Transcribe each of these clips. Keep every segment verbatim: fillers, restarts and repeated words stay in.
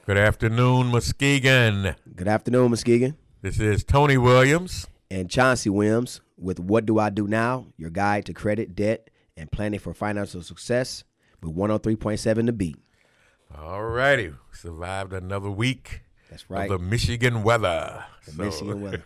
Good afternoon, Muskegon. Good afternoon, Muskegon. This is Tony Williams. And Chauncey Williams with What Do I Do Now? Your guide to credit, debt, and planning for financial success with one oh three point seven The Beat. All righty. Survived another week. That's right. Of the Michigan weather. The So- Michigan weather.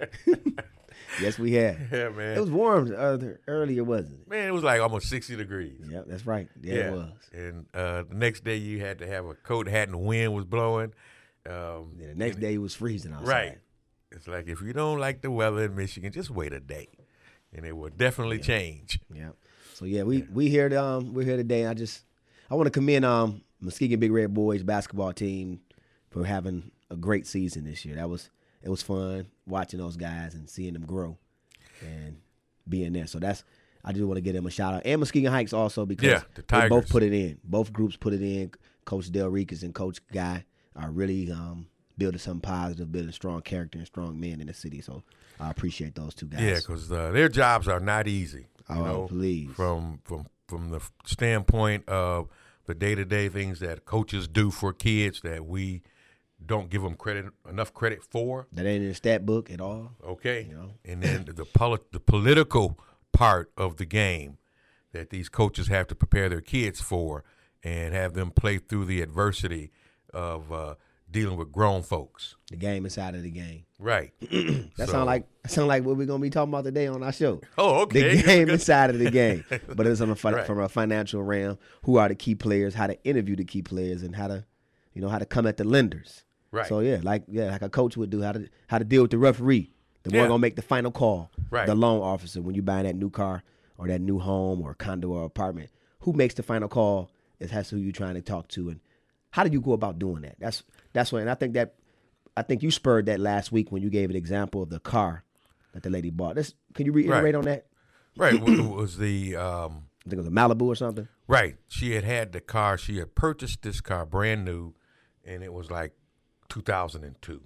Yes, we had. Yeah, man. It was warm uh, earlier, wasn't it? Man, it was like almost sixty degrees. Yeah, that's right. Yeah, it was. And uh, the next day you had to have a coat, hat, and the wind was blowing. Um, Yeah, the next and- day it was freezing outside. Right. It's like if you don't like the weather in Michigan, just wait a day, and it will definitely change. Yeah. So yeah, we we here to, um we're here today. I just I want to commend um Muskegon Big Red Boys basketball team for having a great season this year. That was it was fun watching those guys and seeing them grow and being there. So that's I just want to give them a shout out, and Muskegon Heights also because Yeah, the they both Tigers. put it in. Both groups put it in. Coach Del Ricas and Coach Guy are really um building something positive, building strong character and strong men in the city. So I appreciate those two guys. Yeah, because uh, their jobs are not easy. You Oh, know, please. From from from the standpoint of the day to day things that coaches do for kids that we don't give them credit enough credit for. That ain't in the stat book at all. Okay, You know. and then the poli- the political part of the game that these coaches have to prepare their kids for and have them play through the adversity of uh, dealing with grown folks. The game inside of the game. Right. That So- sound like sound like what we're gonna be talking about today on our show. Oh, okay. The game inside of the game, but it's on a, fi- Right. from a financial realm. Who are the key players? How to interview the key players, and how to, you know, how to come at the lenders. Right. So yeah, like yeah, like a coach would do. How to how to deal with the referee, the Yeah. one gonna make the final call. Right. The loan officer when you buying that new car or that new home or condo or apartment. Who makes the final call? Is has who you trying to talk to, and how do you go about doing that? That's that's what, and I think that I think you spurred that last week when you gave an example of the car that the lady bought. This, can you reiterate Right. on that? Right. It was the um, I think it was a Malibu or something. right. She had had the car. She had purchased this car brand new, and it was like two thousand two.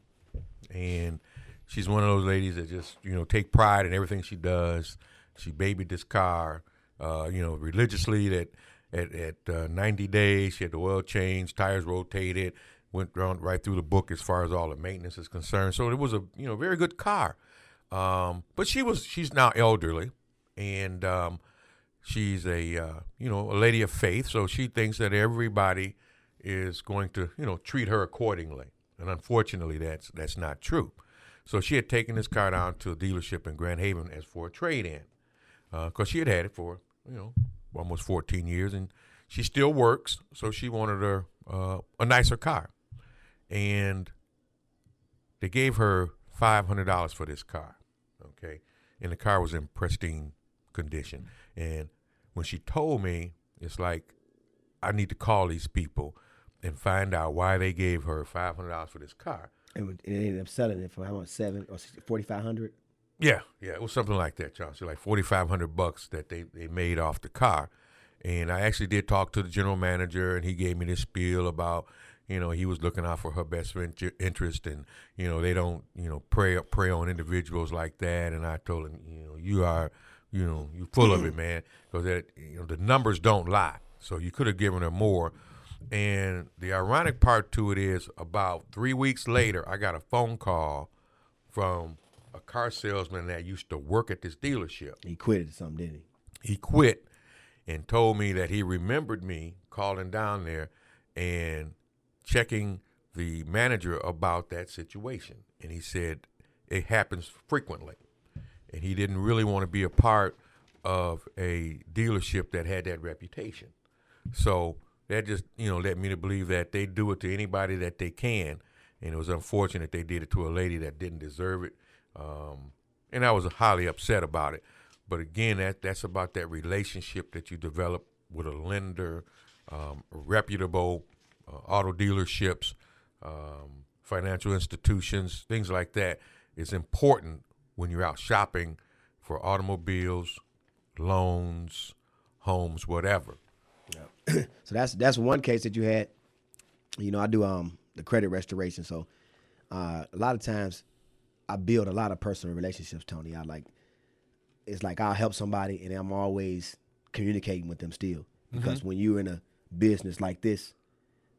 And she's one of those ladies that just you know take pride in everything she does. She babied this car, uh, you know, religiously. That at at uh, ninety days, she had the oil changed, tires rotated, went round, right through the book as far as all the maintenance is concerned. So it was a you know very good car. Um, but she was she's now elderly, and um, she's a uh, you know a lady of faith. So she thinks that everybody is going to you know treat her accordingly. And unfortunately, that's that's not true. So she had taken this car down to a dealership in Grand Haven as for a trade-in, because she had had it for you know almost fourteen years, and she still works. So she wanted her uh, a nicer car, and they gave her five hundred dollars for this car. Okay, and the car was in pristine condition. And when she told me, it's like I need to call these people and find out why they gave her five hundred dollars for this car. And it ended up selling it for how much? Seven or forty five hundred. Yeah, yeah, it was something like that, Chauncey, like forty-five hundred bucks that they, they made off the car. And I actually did talk to the general manager, and he gave me this spiel about, you know, he was looking out for her best friend interest, and, you know, they don't, you know, prey, prey on individuals like that. And I told him, you know, you are, you know, you're full of it, man, because that, you know, the numbers don't lie. So you could have given her more. And the ironic part to it is about three weeks later, I got a phone call from a car salesman that used to work at this dealership. He quit or something, didn't he? He quit and told me that he remembered me calling down there and checking the manager about that situation. And he said it happens frequently. And he didn't really want to be a part of a dealership that had that reputation. So that just, you know, led me to believe that they do it to anybody that they can. And it was unfortunate they did it to a lady that didn't deserve it. Um, and I was highly upset about it. But again, that that's about that relationship that you develop with a lender, um, reputable uh, auto dealerships, um, financial institutions, things like that. It's important when you're out shopping for automobiles, loans, homes, whatever. So that's that's one case that you had. You know, I do um the credit restoration. So uh, a lot of times I build a lot of personal relationships, Tony. I like it's like I'll help somebody and I'm always communicating with them still. Because mm-hmm. when you're in a business like this,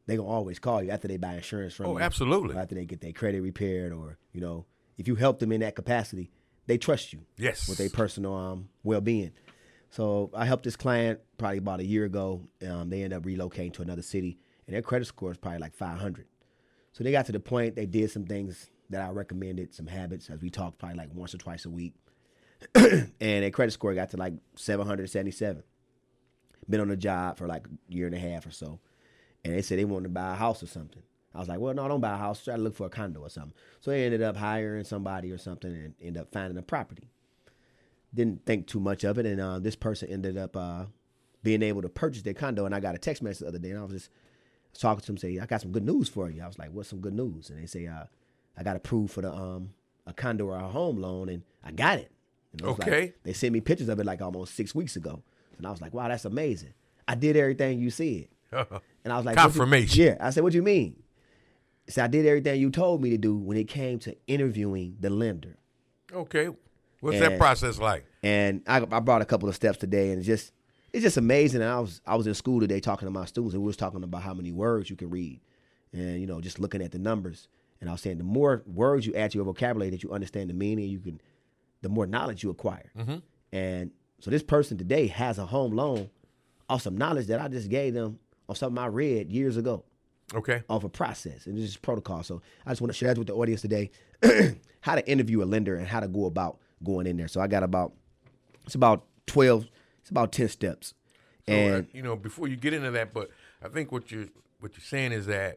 they gonna always call you after they buy insurance from Oh, you. absolutely. Or after they get their credit repaired, or you know, if you help them in that capacity, they trust you. Yes. With their personal um, well being. So I helped this client probably about a year ago. Um, they ended up relocating to another city, and their credit score is probably like five hundred. So they got to the point they did some things that I recommended, some habits, as we talked probably like once or twice a week. And their credit score got to like seven hundred seventy-seven. Been on the job for like a year and a half or so. And they said they wanted to buy a house or something. I was like, well, no, don't buy a house. Try to look for a condo or something. So they ended up hiring somebody or something and ended up finding a property. Didn't think too much of it. And uh, this person ended up uh, being able to purchase their condo. And I got a text message the other day, and I was just talking to them, say, I got some good news for you. I was like, what's some good news? And they say, uh, I got approved for the um, a condo or a home loan, and I got it. And I was Okay. Like, they sent me pictures of it like almost six weeks ago. And I was like, wow, that's amazing. I did everything you said. And I was like, confirmation. What you, yeah. I said, what do you mean? He said, I did everything you told me to do when it came to interviewing the lender. Okay. What's And- that process like? And I, I brought a couple of steps today, and it's just it's just amazing. And I was I was in school today talking to my students, and we was talking about how many words you can read, and you know, just looking at the numbers. And I was saying the more words you add to your vocabulary, that you understand the meaning, you can, the more knowledge you acquire. Mm-hmm. And so this person today has a home loan off some knowledge that I just gave them on something I read years ago. Okay. Off a process, and this is protocol. So I just want to share that with the audience today, how to interview a lender and how to go about going in there. So I got about, it's about twelve, it's about ten steps. So, And uh, you know, before you get into that, but I think what you're what you're saying is that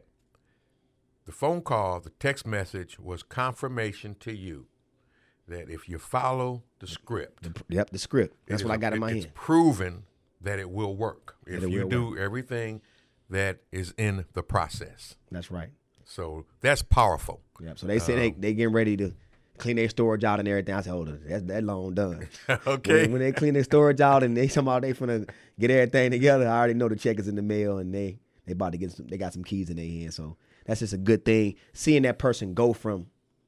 the phone call, the text message was confirmation to you that if you follow the script, yep, the script. That's it what is- I got in my it's hand. proven that it will work if it you will do everything that is in the process. That's right. So that's powerful. Yep. So they said they they getting ready to clean their storage out and everything. I said, hold on, that's that loan done. Okay. When, when they clean their storage out and they somehow they finna get everything together, I already know the check is in the mail and they they about to get some, they got some keys in their hand. So that's just a good thing. Seeing that person go from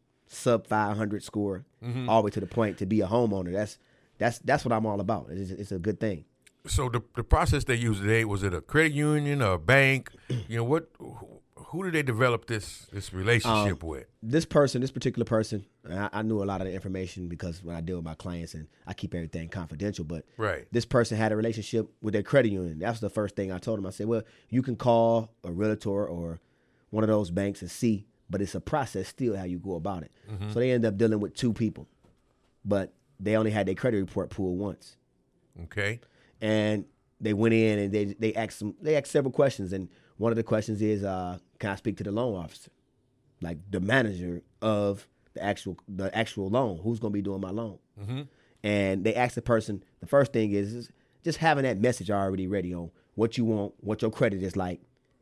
sub five hundred score all the way to the point to be a homeowner. That's that's that's what I'm all about. It's, it's a good thing. So the the process they used today, was it a credit union or a bank? You know, what who, who did they develop this this relationship Um, with? This person, this particular person, I, I knew a lot of the information because when I deal with my clients and I keep everything confidential. But Right. this person had a relationship with their credit union. That's the first thing I told him. I said, well, you can call a realtor or one of those banks and see, but it's a process still how you go about it. Mm-hmm. So they ended up dealing with two people, but they only had their credit report pulled once. Okay. And they went in and they they asked some they asked several questions, and one of the questions is, uh, can I speak to the loan officer, like the manager of the actual the actual loan, who's gonna be doing my loan? Mm-hmm. And they asked the person. The first thing is, is just having that message already ready on what you want, what your credit is like,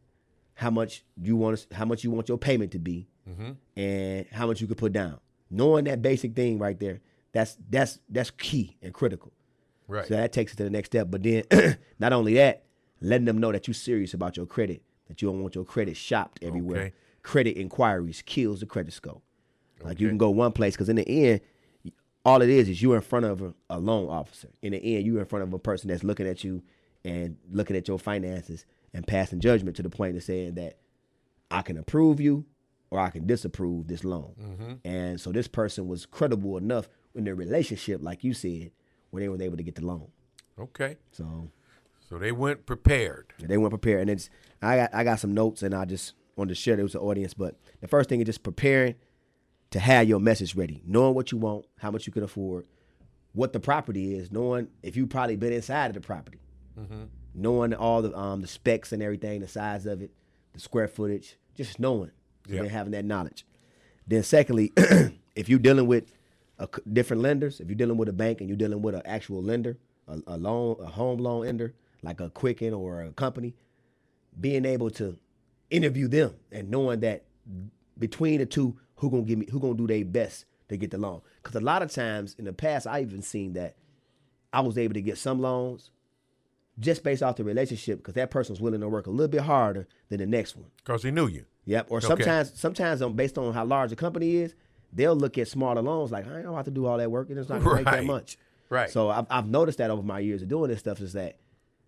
how much you want, how much you want your payment to be, Mm-hmm. and how much you could put down. Knowing that basic thing right there, that's that's that's key and critical. Right. So that takes it to the next step. But then, not only that, letting them know that you're serious about your credit, that you don't want your credit shopped everywhere. Okay. Credit inquiries kills the credit score. Like you Okay. can go one place, because in the end, all it is is you're in front of a, a loan officer. In the end, you're in front of a person that's looking at you and looking at your finances and passing judgment to the point of saying that I can approve you or I can disapprove this loan. Mm-hmm. And so this person was credible enough in their relationship, like you said, where they were able to get the loan. Okay. So So they went prepared. they weren't prepared. And it's I got I got some notes, and I just wanted to share those with the audience. But the first thing is just preparing to have your message ready, knowing what you want, how much you can afford, what the property is, knowing if you've probably been inside of the property, Mm-hmm. knowing all the um, the specs and everything, the size of it, the square footage, just knowing, so Yeah. then having that knowledge. Then secondly, if you're dealing with a c different lenders, if you're dealing with a bank and you're dealing with an actual lender, a, a loan, a home loan lender, like a Quicken or a company, being able to interview them and knowing that between the two, who gonna give me, who gonna do their best to get the loan. Because a lot of times in the past, I even seen that I was able to get some loans just based off the relationship, because that person was willing to work a little bit harder than the next one. Because he knew you. Yep. Or Okay. sometimes, sometimes on, based on how large the company is, they'll look at smaller loans like, I don't have to do all that work, and it's not gonna make that Right. much. Right. So I've, I've noticed that over my years of doing this stuff is that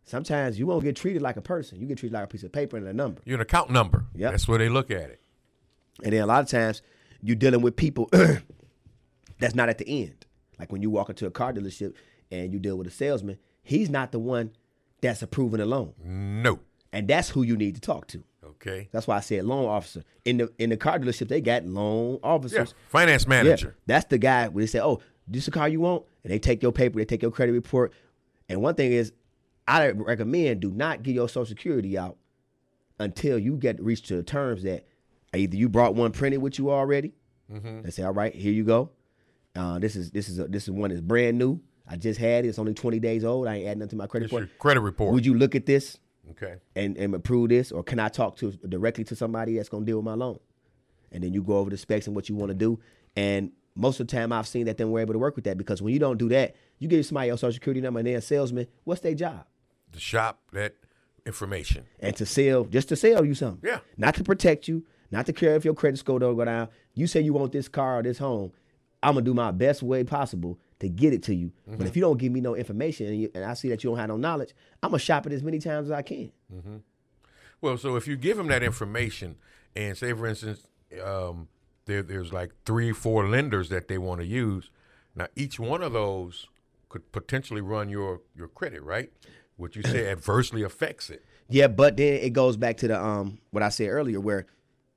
sometimes you won't get treated like a person. You get treated like a piece of paper and a number. You're an account number. Yep. That's where they look at it. And then a lot of times you're dealing with people that's not at the end. Like when you walk into a car dealership and you deal with a salesman, he's not the one that's approving the loan. No. And that's who you need to talk to. Okay. That's why I said loan officer. In the in the car dealership, they got loan officers. Yeah. Finance manager. Yeah. That's the guy where they say, oh, this is the car you want? And they take your paper, they take your credit report. And one thing is, I recommend do not get your Social Security out until you get reached to the terms that either you brought one printed with you already. Mm-hmm. They say, all right, here you go. Uh, this is this is a, this is one that's brand new. I just had it. It's only twenty days old. I ain't adding nothing to my credit It's report. your credit report. Would you look at this Okay. and, and approve this? Or can I talk to directly to somebody that's going to deal with my loan? And then you go over the specs and what you want to do. And most of the time I've seen that then we're able to work with that, because when you don't do that, you give somebody your Social Security number and they're a salesman. What's their job? To shop that information. And to sell, just to sell you something. Yeah. Not to protect you, not to care if your credit score don't go down. You say you want this car or this home. I'm going to do my best way possible to get it to you. Mm-hmm. But if you don't give me no information and, you, and I see that you don't have no knowledge, I'm going to shop it as many times as I can. Mm-hmm. Well, so if you give them that information and say, for instance, um, there, there's like three, four lenders that they want to use. Now, each one of those could potentially run your, your credit, right? What you say adversely affects it. Yeah, but then it goes back to the um what I said earlier, where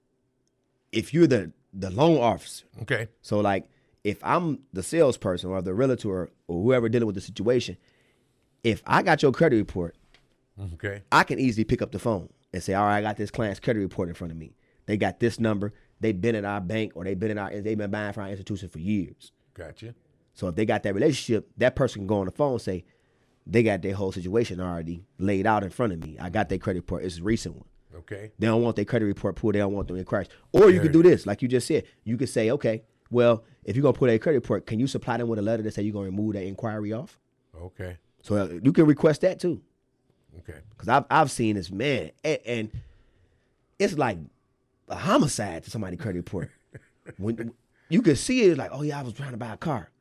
if you're the, the loan officer. Okay. So, like, if I'm the salesperson or the realtor or, or whoever dealing with the situation, if I got your credit report, okay, I can easily pick up the phone and say, all right, I got this client's credit report in front of me. They got this number. They've been at our bank or they've been in our, they've been buying from our institution for years. Gotcha. So if they got that relationship, that person can go on the phone and say, they got their whole situation already laid out in front of me. I got their credit report. It's a recent one. Okay. They don't want their credit report pulled. They don't want them in crash. Or you could do this, like you just said. You could say, okay, well, if you're going to pull their credit report, can you supply them with a letter that say you're going to remove that inquiry off? Okay. So uh, you can request that too. Okay. Because I've, I've seen this, man, and, and it's like a homicide to somebody's credit report. When you can see it, it's like, oh, yeah, I was trying to buy a car.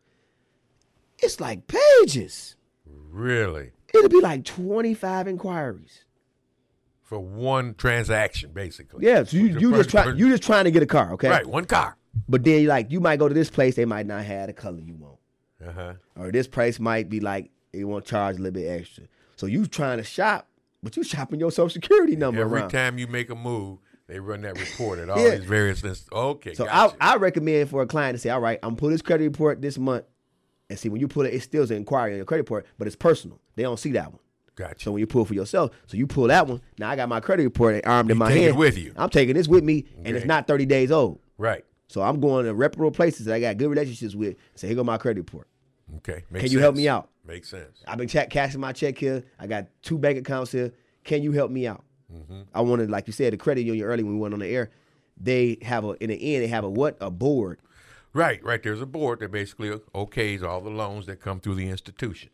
It's like pages. Really? It'll be like twenty-five inquiries. For one transaction, basically. Yeah, so you, you just try you just trying to get a car, okay? Right, one car. But then you like you might go to this place, they might not have the color you want. Uh-huh. Or this price might be like they want to charge a little bit extra. So you trying to shop, but you shopping your Social Security number Every around. time you make a move, they run that report at all Yeah. these various things. Okay, So gotcha. I, I recommend for a client to say, all right, I'm pull this credit report this month. And see, when you pull it, it still is an inquiry on your credit report, but it's personal. They don't see that one. Gotcha. So when you pull for yourself, so you pull that one. Now I got my credit report armed You in my take it hand. with you. I'm taking this with me, and Okay. it's not thirty days old. Right. So I'm going to reputable places that I got good relationships with. Say, here go my credit report. Okay. Makes Can you help sense. me out? Makes sense. I've been ch- cashing my check here. I got two bank accounts here. Can you help me out? Mm-hmm. I wanted, like you said, the credit union early when we went on the air. They have a in the end they have a what a board. Right, right. There's a board that basically okays all the loans that come through the institution.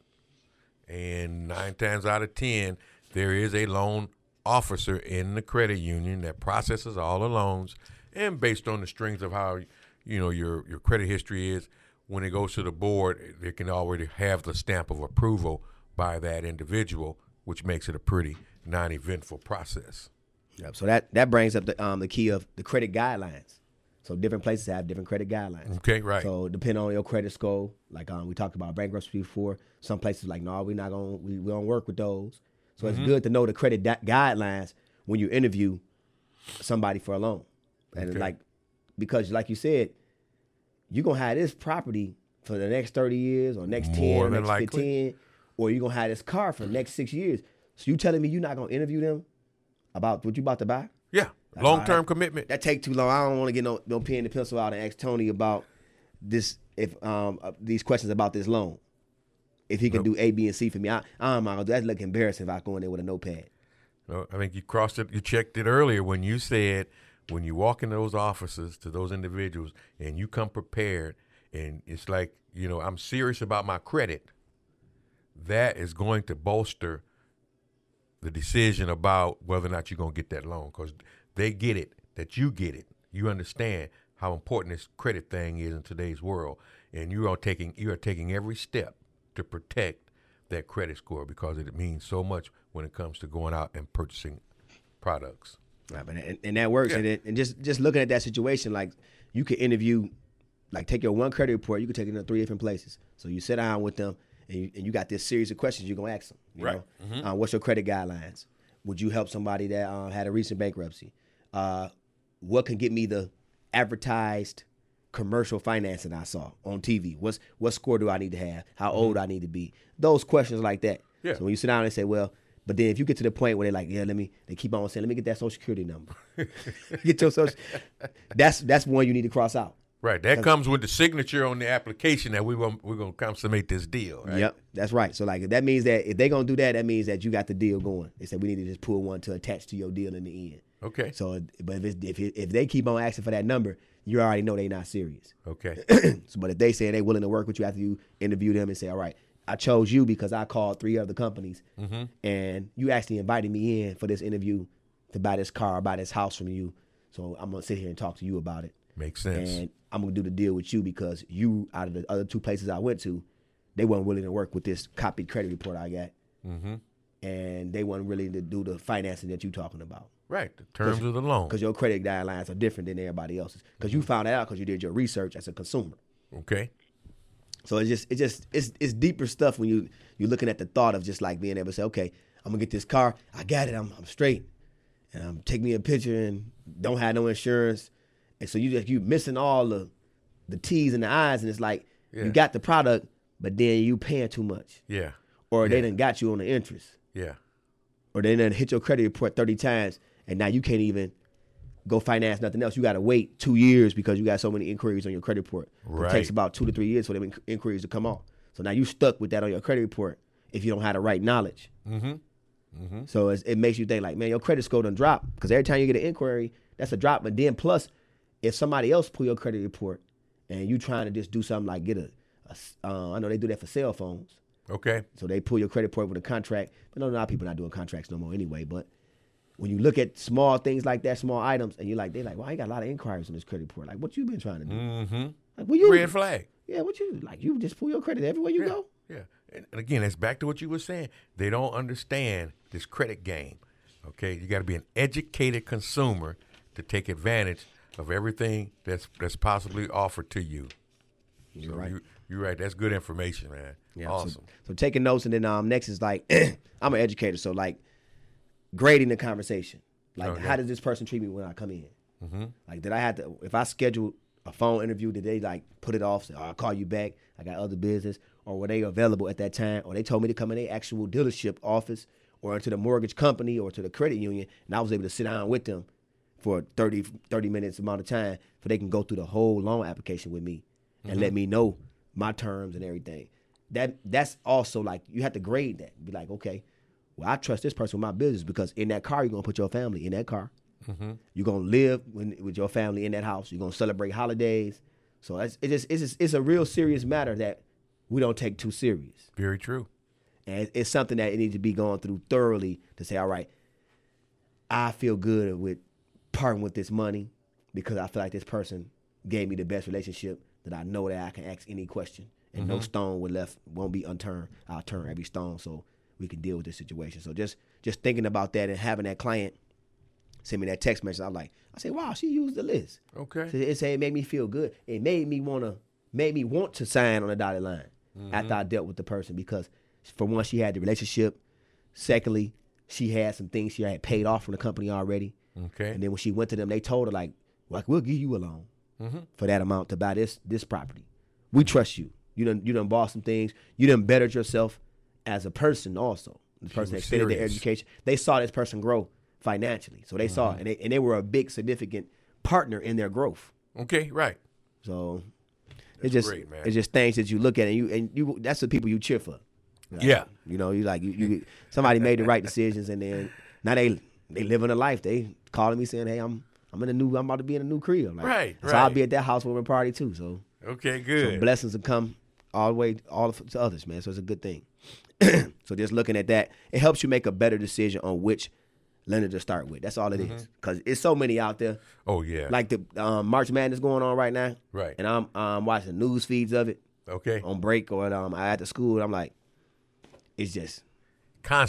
And nine times out of ten, there is a loan officer in the credit union that processes all the loans. And based on the strings of how, you know, your, your credit history is, when it goes to the board, they can already have the stamp of approval by that individual, which makes it a pretty non-eventful process. Yep. So that, that brings up the um the key of the credit guidelines. So different places have different credit guidelines. Okay, right. So depending on your credit score, like um, we talked about bankruptcy before, some places like, no, we're not going we, we don't work with those. So mm-hmm. it's good to know the credit da- guidelines when you interview somebody for a loan. And okay. like, because like you said, you're going to have this property for the next thirty years or next More ten, than next likely. fifteen, or you're going to have this car for the next six years. So you telling me you're not going to interview them about what you about to buy? Yeah, That's long-term right. commitment. That take too long. I don't want to get no, no pen and pencil out and ask Tony about this, if um uh, these questions about this loan. If he can Nope. do A, B, and C for me, I, I'm not gonna do that. Look embarrassing if I go in there with a notepad. No, I think you crossed it. You checked it earlier when you said when you walk in those offices to those individuals and you come prepared, and it's like, you know, I'm serious about my credit. That is going to bolster the decision about whether or not you're going to get that loan, because they get it, that you get it. You understand how important this credit thing is in today's world, and you are taking you are taking every step to protect that credit score, because it means so much when it comes to going out and purchasing products. Right, but and, and that works. Yeah. And, it, and just just looking at that situation, like you could interview, like take your one credit report, you could take it in three different places. So you sit down with them, and you, and you got this series of questions you're gonna ask them. You Right. know? Mm-hmm. Uh, what's your credit guidelines? Would you help somebody that uh, had a recent bankruptcy? Uh, what can get me the advertised commercial financing I saw on T V? What's what score do I need to have? How old I need to be? Those questions like that. Yeah. So when you sit down and say, well, but then if you get to the point where they're like, yeah, let me, they keep on saying, let me get that social security number. Get your social. That's that's one you need to cross out. Right. That comes with the signature on the application that we want, we're going to consummate this deal. Right? Yep, that's right. So like that means that if they're gonna do that, that means that you got the deal going. They said we need to just pull one to attach to your deal in the end. Okay. So, but if it's, if it, if they keep on asking for that number, you already know they're not serious. Okay. So, but if they say they're willing to work with you after you interview them and say, all right, I chose you because I called three other companies, Mm-hmm. and you actually invited me in for this interview to buy this car, buy this house from you. So I'm gonna sit here and talk to you about it. Makes sense. And I'm gonna do the deal with you because you, out of the other two places I went to, they weren't willing to work with this copied credit report I got, Mm-hmm. and they weren't willing to do the financing that you're talking about. Right. The terms of the loan. Because your credit guidelines are different than everybody else's. Because you found that out because you did your research as a consumer. Okay. So it's just, it's just, it's it's deeper stuff when you you're looking at the thought of just like being able to say, okay, I'm gonna get this car, I got it, I'm I'm straight, and um, take me a picture and don't have no insurance, and so you just you missing all the the T's and the I's, and it's like Yeah. you got the product, but then you paying too much, Yeah. or they Yeah. done got you on the interest, Yeah. or they done hit your credit report thirty times, and now you can't even go finance nothing else. You got to wait two years because you got so many inquiries on your credit report. Right. It takes about two to three years for them inc- inquiries to come off. So now you stuck with that on your credit report if you don't have the right knowledge. Mm-hmm. Mm-hmm. So it's, it makes you think like, man, your credit score done drop because every time you get an inquiry, that's a drop. But then plus, if somebody else pull your credit report and you trying to just do something like get a, a s- uh, I know they do that for cell phones. Okay. So they pull your credit report with a contract. But no, a lot of people not doing contracts no more anyway. But when you look at small things like that, small items, and you're like, they're like, well, I got a lot of inquiries on this credit report. Like, what you been trying to do? Mm-hmm. Like, well, you Red flag. Yeah, what you like? You just pull your credit everywhere you Yeah. go. Yeah. And and again, that's back to what you were saying. They don't understand this credit game. Okay. You got to be an educated consumer to take advantage of everything that's that's possibly offered to you. You're So right. You, you're right. That's good information, man. Yeah, so- Awesome. So, taking notes, and then um, next is like, I'm an educator, so like grading the conversation. Like, Okay. how does this person treat me when I come in? Mm-hmm. Like, did I have to, if I scheduled a phone interview, did they like put it off, say, oh, I'll call you back, I got other business, or were they available at that time, or they told me to come in their actual dealership office, or into the mortgage company, or to the credit union, and I was able to sit down with them for thirty, thirty minutes amount of time, so they can go through the whole loan application with me, and let me know my terms and everything. That That's also like, you have to grade that. Be like, okay, well, I trust this person with my business because in that car, you're going to put your family in that car. Mm-hmm. You're gonna live when, with your family in that house. You're gonna celebrate holidays. So it's it just it's just, it's a real serious matter that we don't take too serious, Very true. and it's, it's something that it needs to be gone through thoroughly to say, all right, I feel good with parting with this money because I feel like this person gave me the best relationship that I know that I can ask any question and no stone will left won't be unturned. I'll turn every stone so we can deal with this situation. So just just thinking about that and having that client send me that text message. I'm like, I say, wow, she used the list. Okay. So it say it made me feel good. It made me wanna, made me want to sign on the dotted line after I dealt with the person because, for one, she had the relationship. Secondly, she had some things she had paid off from the company already. Okay. And then when she went to them, they told her like, like we'll give you a loan Mm-hmm. for that amount to buy this this property. We trust you. You done you done bought some things. You done bettered yourself as a person also. The She person was extended their serious. education. They saw this person grow financially. So they saw it, and they, and they were a big, significant partner in their growth. Okay. Right. So it's just great, man. it's just things that you look at and you and you that's the people you cheer for. Like, Yeah. you know, you like you, you somebody made the right decisions, and then now they they living a life. They calling me saying, "Hey, I'm I'm in a new I'm about to be in a new crib." Like, Right, So I'll right. be at that housewarming party too. So Okay. so Good. blessings will come all the way all to others, man. So it's a good thing. So just looking at that, it helps you make a better decision on which lender to start with. That's all it is. Because it's so many out there. Oh yeah. Like the um, March Madness going on right now. Right. And I'm um, watching news feeds of it Okay. on break or um, I at the school. I'm like, it's just Constant.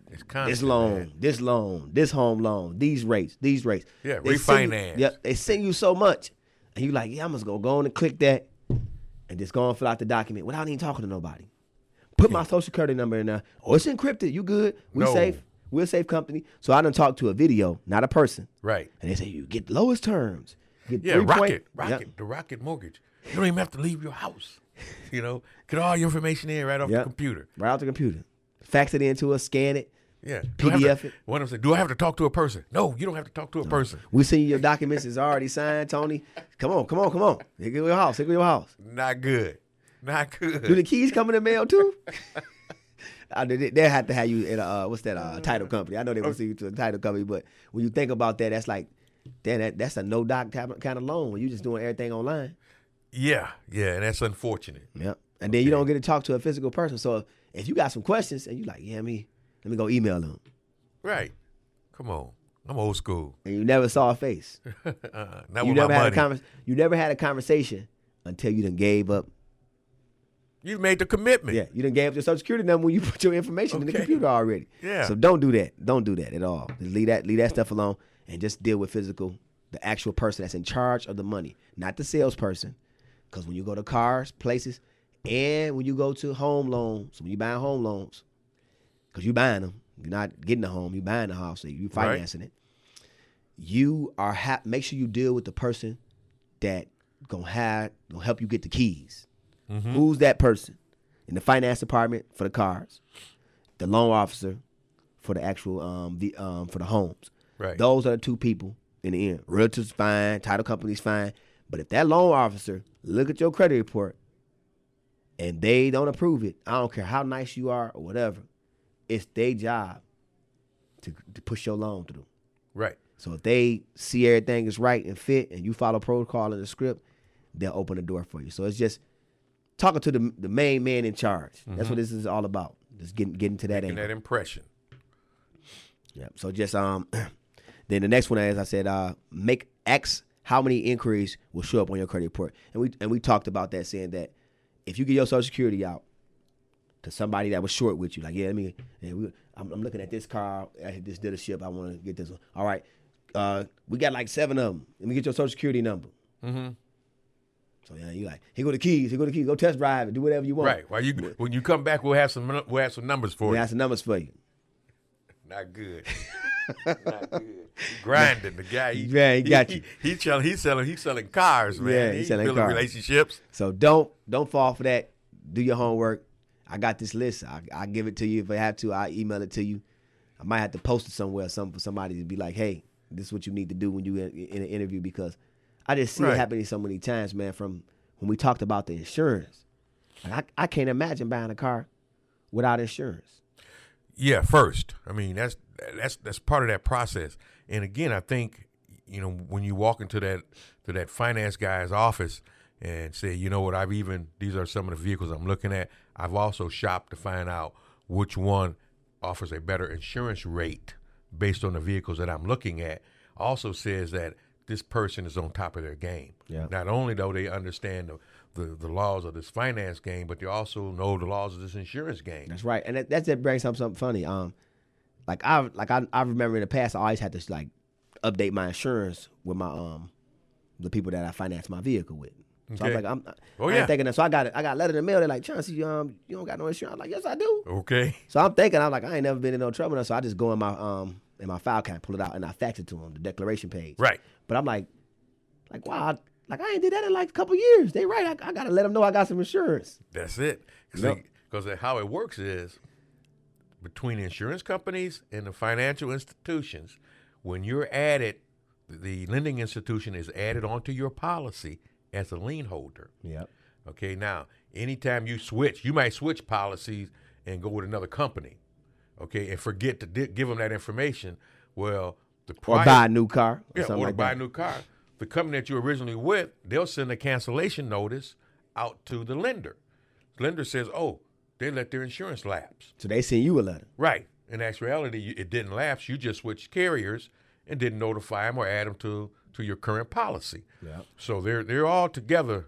It's constant. This loan, man. this loan, this home loan, these rates, these rates. Yeah, They send you- refinance. yeah, they send you so much, and you like, yeah, I'm just gonna go on and click that, and just go and fill out the document without even talking to nobody. Put my social security number in there. Oh, it's encrypted. You good? We No. safe. We're a safe company. So I done talked to a video, not a person, Right. and they say you get lowest terms. Get Yeah, three Rocket, point- Rocket, Yep. the Rocket Mortgage. You don't even have to leave your house. You know, get all your information in right off Yep. the computer. Right out the computer. Fax it into us, scan it. Yeah. P D F Do I have to, it. One of them said, do I have to talk to a person? No, you don't have to talk to a person. We send you your documents. It's already signed, Tony. Come on, come on, come on. Here go your house. Here go your house. Not good. Not good. Do the keys come in the mail too? Uh, they, they have to have you in a uh, what's that uh, title company. I know they will see you to a title company, but when you think about that, that's like, damn, that, that's a no doc type of, kind of loan when you just doing everything online. Yeah, yeah, and that's unfortunate. Yep. And then you don't get to talk to a physical person. So if you got some questions and you like, yeah, me, let me go email them, Right. Come on. I'm old school. and you never saw a face, uh, not you with never my had money. a convers- you never had a conversation until you done gave up. You made the commitment. Yeah, you done gave up your social security number when you put your information in the Okay. computer already. Yeah. So don't do that. Don't do that at all. Just leave that leave that stuff alone and just deal with physical, the actual person that's in charge of the money, not the salesperson. Because when you go to cars, places, and when you go to home loans, when you buy home loans, because you buying them, you're not getting a home, you buying the house, so you financing it. You are ha- make sure you deal with the person that gonna have gonna help you get the keys. Mm-hmm. Who's that person? In the finance department for the cars, the loan officer for the actual um the um for the homes. Right. Those are the two people in the end. Realtors fine, title companies fine, but if that loan officer look at your credit report and they don't approve it, I don't care how nice you are or whatever, it's their job to, to push your loan through. Right. So if they see everything is right and fit and you follow protocol in the script, they'll open the door for you. So it's just talking to the the main man in charge. Mm-hmm. That's what this is all about. Just getting getting to that Making angle. that impression. Yeah. So just um, then the next one, as I said, uh, make X how many inquiries will show up on your credit report, and we and we talked about that, saying that if you get your Social Security out to somebody that was short with you, like yeah, let me, yeah, we, I'm, I'm looking at this car at this dealership, I want to get this one. All right, uh, we got like seven of them. Let me get your Social Security number. Mm-hmm. So yeah, you like, here go the keys, here go the keys, go test drive it, do whatever you want. Right. While you when you come back, we'll have some we'll have some numbers for We you. have some numbers for you. Not good. Not good. Grinding the guy. He, Yeah, he got you. He, he, selling. He's selling. He's selling cars, man. Yeah, he's selling building cars. relationships. So don't don't fall for that. Do your homework. I got this list. I I give it to you if I have to. I email it to you. I might have to post it somewhere, some for somebody to be like, hey, this is what you need to do when you in, in an interview, because I just see Right. it happening so many times, man. From when we talked about the insurance, like I I can't imagine buying a car without insurance. Yeah, first. I mean, that's that's that's part of that process. And again, I think, you know, when you walk into that to that finance guy's office and say, you know what, I've even these are some of the vehicles I'm looking at. I've also shopped to find out which one offers a better insurance rate based on the vehicles that I'm looking at. Also says that this person is on top of their game. Yeah. Not only though they understand the, the the laws of this finance game, but they also know the laws of this insurance game. That's right, and that, that's that brings up something funny. Um, like I like I, I remember in the past I always had to like update my insurance with my um the people that I finance my vehicle with. So I was Okay. like, I'm, Oh, I yeah. ain't thinking that. So I got it. I got a letter in the mail. They're like, Chauncey, um, you don't got no insurance. I'm like, yes, I do. Okay. So I'm thinking, I'm like, I ain't never been in no trouble. So I just go in my um in my file cabinet, pull it out, and I fax it to them, the declaration page. Right. But I'm like, like wow, I, like I ain't did that in like a couple years. They right. I, I gotta let them know I got some insurance. That's it. Yep. Because how it works is between insurance companies and the financial institutions, when you're added, the lending institution is added onto your policy as a lien holder. Yep. Okay, now, anytime you switch, you might switch policies and go with another company, okay, and forget to di- give them that information. Well, the Or price, buy a new car. Or yeah, something or to like buy that. a new car. The company that you're originally with, they'll send a cancellation notice out to the lender. The lender says, oh, they let their insurance lapse. So they send you a letter. Right. In actuality, you- it didn't lapse. You just switched carriers and didn't notify them or add them to, to your current policy. Yeah. So they're they're all together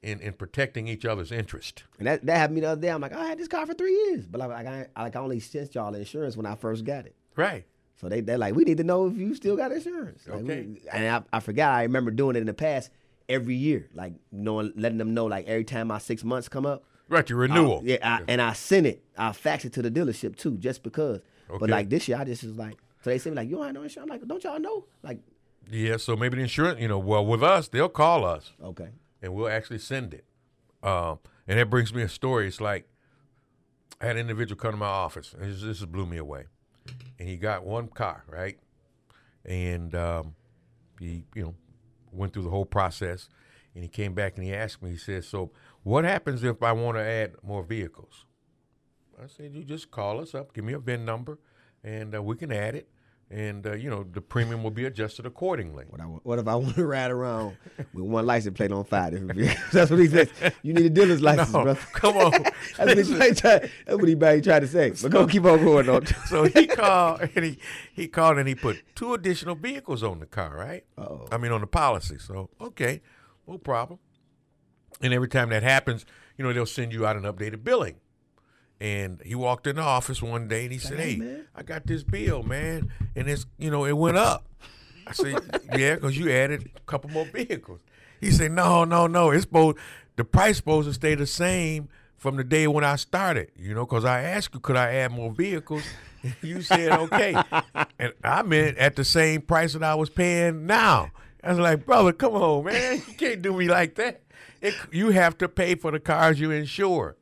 in, in protecting each other's interest. And that, that happened to me the other day. I'm like, I had this car for three years, but like I, I like I only sent y'all the insurance when I first got it. Right. So they they're like, we need to know if you still got insurance. Like, Okay. we, and I, I forgot. I remember doing it in the past every year, like knowing, letting them know like every time my six months come up. Right, your renewal. I, yeah, I, and I sent it. I faxed it to the dealership too, just because. Okay. But like this year, I just was like, so they said like, you don't have no insurance. I'm like, don't y'all know? Like, Yeah, so maybe the insurance, you know, well, with us, they'll call us. okay. And we'll actually send it. Um, and that brings me a story. It's like I had an individual come to my office, and this, this blew me away. And he got one car, right? And um, he, you know, went through the whole process. And he came back and he asked me, he said, so what happens if I want to add more vehicles? I said, you just call us up, give me a V I N number, and uh, we can add it. And, uh, you know, the premium will be adjusted accordingly. What, I, what if I want to ride around with one license plate on five different vehicles? That's what he said. You need a dealer's license, No, brother. come on. That's what he tried, that's what he tried to say. But go keep on going on. So he called and he, he called and he put two additional vehicles on the car, right? Uh-oh. I mean, on the policy. So, okay, no problem. And every time that happens, you know, they'll send you out an updated billing. And he walked in the office one day and he said, Hey, hey, man. I got this bill, man. And it's, you know, it went up. I said, yeah, because you added a couple more vehicles. He said, no, no, no. It's supposed, the price supposed to stay the same from the day when I started, you know, because I asked you, could I add more vehicles? And you said, okay. And I meant at the same price that I was paying now. I was like, brother, come on, man. You can't do me like that. It, you have to pay for the cars you insure.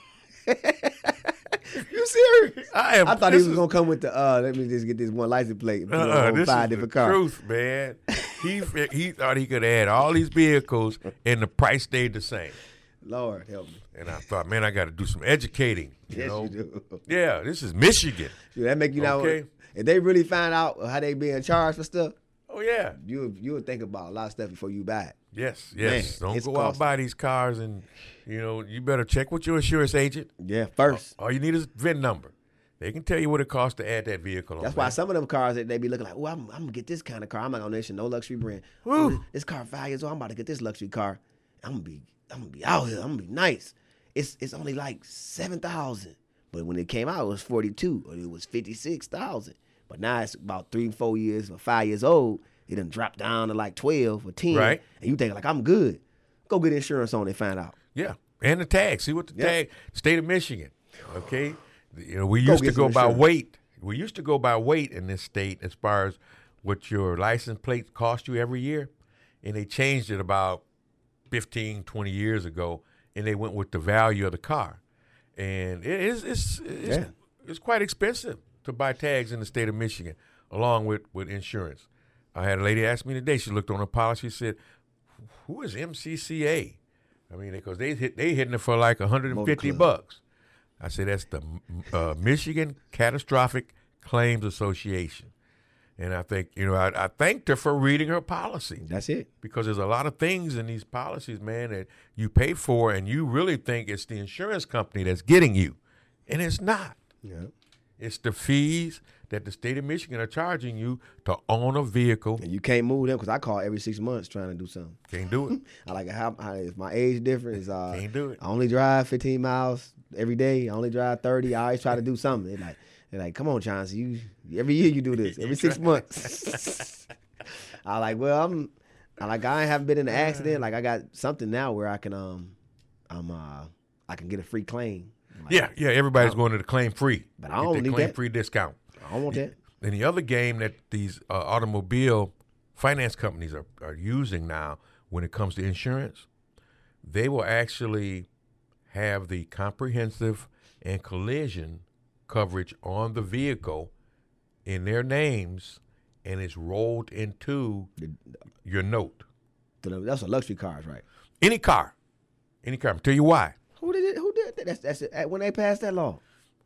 You serious? I am. I thought he this was is- gonna come with the uh let me just get this one license plate and put it Uh-uh, on this five is the different cars. truth, man. He he thought he could add all these vehicles and the price stayed the same. Lord help me. And I thought, man, I got to do some educating. You Yes, know? you do. Yeah, this is Michigan. Dude, that make you know Okay. if they really find out how they being charged for stuff, Oh yeah, you you would think about a lot of stuff before you buy it. yes, yes. Man, Don't it's go out costly. buy these cars, and you know you better check with your insurance agent. Yeah, first. All you need is V I N number. They can tell you what it costs to add that vehicle on. That's why man. some of them cars that they be looking like, oh, I'm, I'm gonna get this kind of car. I'm not gonna mention no luxury brand. Woo. Oh, this, this car five years old. I'm about to get this luxury car. I'm gonna be, I'm gonna be out here. I'm gonna be nice. It's it's only like seven thousand, but when it came out, it was forty two or it was fifty six thousand. But now it's about three, four years or five years old. It done dropped down to like twelve or ten. Right. And you think like I'm good. Go get insurance on it. Find out. Yeah, and the tag. See what the Yeah. tag. State of Michigan. Okay, you know we Go used to get go some by insurance. weight. We used to go by weight in this state as far as what your license plate cost you every year, and they changed it about fifteen, twenty years ago, and they went with the value of the car, and it is it's it's, Yeah. it's quite expensive to buy tags in the state of Michigan, along with with insurance. I had a lady ask me today. She looked on her policy. She said, "Who is M C C A?" I mean, because they hit they hitting it for like one hundred fifty Motor Club. bucks. I said that's the uh, Michigan Catastrophic Claims Association, and I think you know I, I thanked her for reading her policy That's it. because there's a lot of things in these policies, man, that you pay for and you really think it's the insurance company that's getting you, and it's not. Yeah. It's the fees that the state of Michigan are charging you to own a vehicle. And you can't move them because I call every six months trying to do something. Can't do it. I like how, how if my age different is uh Can't do it. I only drive fifteen miles every day. I only drive thirty. I always try to do something. They're like they're like, come on, Chauncey, you every year you do this. Every six months. I like, well, I'm I like I haven't been in an accident. Like I got something now where I can um I'm uh I can get a free claim. Like, Yeah, yeah. Everybody's going to the claim free. But I don't Get the need claim that. free discount. I don't want that. And the other game that these uh, automobile finance companies are, are using now when it comes to insurance, they will actually have the comprehensive and collision coverage on the vehicle in their names, and it's rolled into your note. So that's a luxury cars, right? Any car, any car. I'll tell you why. Who did it? Who did that? That's that's it. When they passed that law.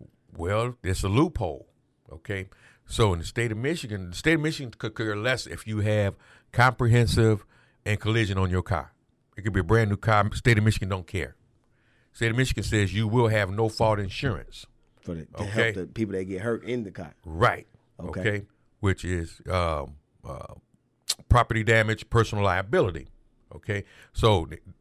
Well, it's a loophole, okay? So in the state of Michigan, the state of Michigan could care less if you have comprehensive and collision on your car. It could be a brand new car. State of Michigan don't care. State of Michigan says you will have no fault insurance. For the, to Okay. help the people that get hurt in the car. Right. Okay. Okay. Which is um, uh, property damage, personal liability. Okay. So the,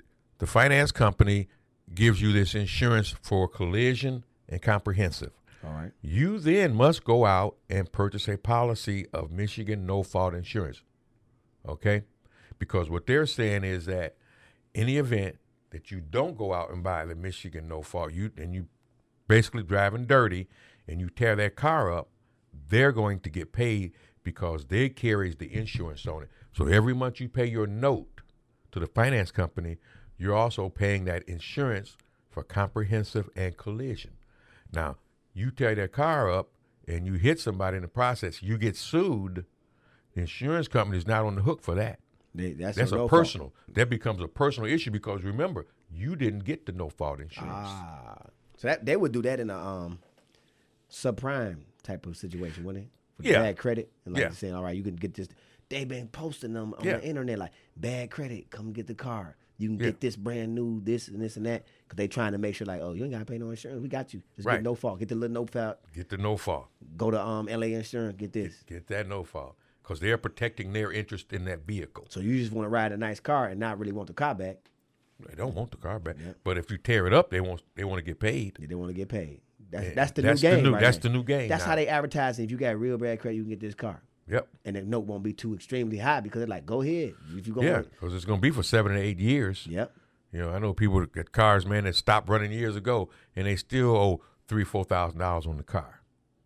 the finance company gives you this insurance for collision and comprehensive. All right. You then must go out and purchase a policy of Michigan no-fault insurance, okay? Because what they're saying is that in the event that you don't go out and buy the Michigan no-fault, you and you basically driving dirty and you tear that car up, they're going to get paid because they carries the insurance on it. So every month you pay your note to the finance company, you're also paying that insurance for comprehensive and collision. Now, you tear that car up and you hit somebody in the process, you get sued. The insurance company is not on the hook for that. They, that's that's a no personal. Fault. That becomes a personal issue because remember, you didn't get the no-fault insurance. Ah, so that they would do that in a um, subprime type of situation, wouldn't they? With yeah. bad credit, and like yeah. you're saying, all right, you can get this. They've been posting them on yeah. the internet like bad credit. Come get the car. You can yeah. get this brand new, this and this and that, because they trying to make sure like, oh, you ain't gotta pay no insurance. We got you. Just right. get no fault. Get the little no fault. Get the no-fault. Go to um L A Insurance. Get this. Get, get that no-fault because they're protecting their interest in that vehicle. So you just want to ride a nice car and not really want the car back. They don't want the car back, yeah. but if you tear it up, they want they want to get paid. They want to get paid. That's Yeah. that's the that's new game. The new, right that's now. the new game. That's now. how they advertise. If you got real bad credit, you can get this car. Yep. And the note won't be too extremely high because they're like, go ahead. If you go, Yeah, because it's going to be for seven or eight years. Yep. You know, I know people that get cars, man, that stopped running years ago, and they still owe three, four thousand dollars on the car.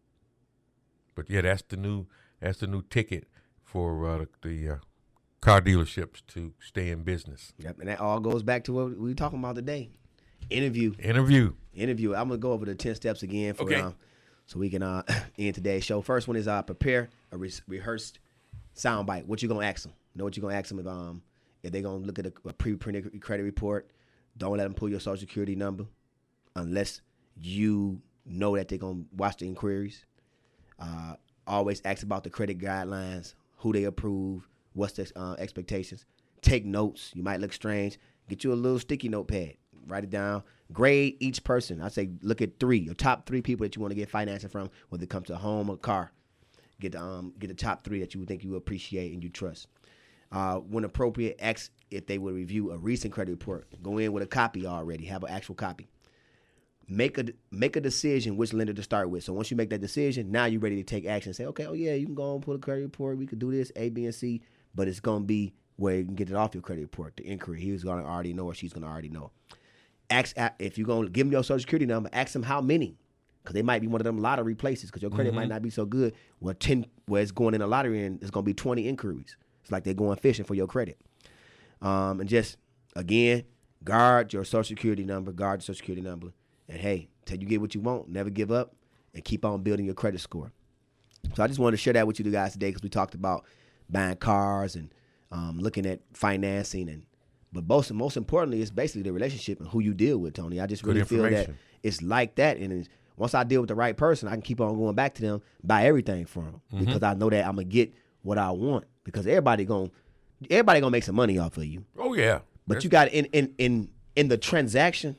But yeah, that's the new that's the new ticket for uh, the, the uh, car dealerships to stay in business. Yep. And that all goes back to what we were talking about today. Interview. Interview. Interview. I'm gonna go over the ten steps again for Okay. um, so we can uh, end today's show. First one is uh, prepare a re- rehearsed soundbite. What you gonna ask them? Know what you gonna ask them if um if they gonna look at a, a pre-printed credit report. Don't let them pull your social security number unless you know that they're gonna watch the inquiries. Uh, always ask about the credit guidelines, who they approve, what's the uh, expectations. Take notes. You might look strange. Get you a little sticky notepad. Write it down. Grade each person. I say look at three, your top three people that you want to get financing from, whether it comes to a home or car. Get um get the top three that you would think you appreciate and you trust. Uh, when appropriate, ask if they will review a recent credit report. Go in with a copy already. Have an actual copy. Make a make a decision which lender to start with. So once you make that decision, now you're ready to take action. Say, okay, oh yeah, you can go and put a credit report. We could do this A, B, and C, but it's gonna be where you can get it off your credit report. The inquiry, he's gonna already know or she's gonna already know. Ask if you're gonna give them your social security number. Ask them how many, because they might be one of them lottery places. Because your credit mm-hmm. might not be so good. Where ten, where it's going in a lottery, and it's gonna be twenty inquiries. It's like they're going fishing for your credit. Um, and just again, guard your social security number. Guard your social security number. And hey, till you get what you want, never give up, and keep on building your credit score. So I just wanted to share that with you guys today because we talked about buying cars and um, looking at financing, and but most most importantly, it's basically the relationship and who you deal with, Tony. I just Good really feel that it's like that, and it's, once I deal with the right person, I can keep on going back to them, buy everything from them mm-hmm. because I know that I'm gonna get what I want. Because everybody gonna everybody gonna make some money off of you. Oh yeah, but That's... you got in in in in the transaction.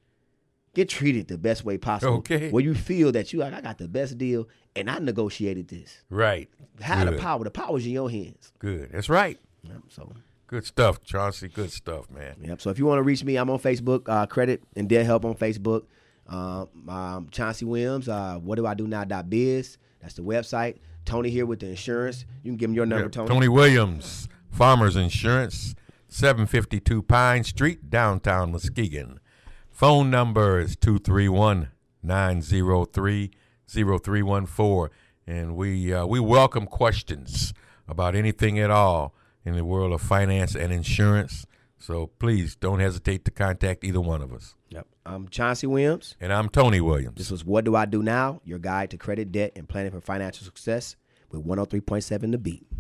Get treated the best way possible. Okay. Where you feel that you like, I got the best deal and I negotiated this. Right. Have Good. the power. The power's in your hands. Good. That's right. Yep, so good stuff, Chauncey. Good stuff, man. Yep. So if you want to reach me, I'm on Facebook, uh, Credit and Debt Help on Facebook. Um, um, Chauncey Williams, uh, what do I do now dot biz. That's the website. Tony here with the insurance. You can give him your number, Yeah, Tony. Tony Williams, Farmers Insurance, seven fifty-two Pine Street, downtown Muskegon. Phone number is two three one, nine zero three, zero three one four. And we uh, we welcome questions about anything at all in the world of finance and insurance. So please don't hesitate to contact either one of us. Yep. I'm Chauncey Williams. And I'm Tony Williams. This was What Do I Do Now? Your guide to credit, debt, and planning for financial success with one oh three point seven The Beat.